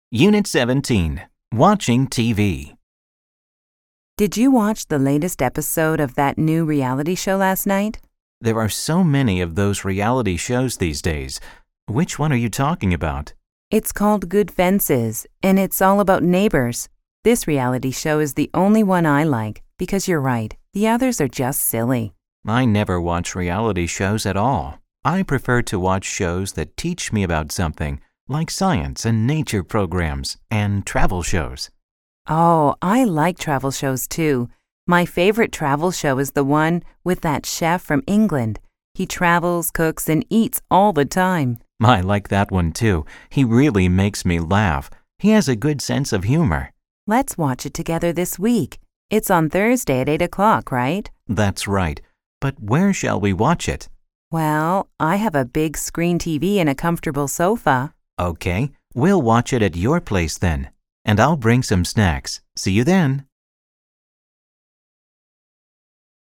Unit 17. Watching TV. Did you watch the latest episode of that new reality show last night? There are so many of those reality shows these days. Which one are you talking about? It's called Good Fences, and it's all about neighbors. This reality show is the only one I like, because you're right, the others are just silly. I never watch reality shows at all. I prefer to watch shows that teach me about something, like science and nature programs and travel shows. Oh, I like travel shows too. My favorite travel show is the one with that chef from England. He travels, cooks, and eats all the time. I like that one too. He really makes me laugh. He has a good sense of humor. Let's watch it together this week. It's on Thursday at 8 o'clock, right? That's right. But where shall we watch it? Well, I have a big screen TV and a comfortable sofa. Okay, we'll watch it at your place then. And I'll bring some snacks. See you then.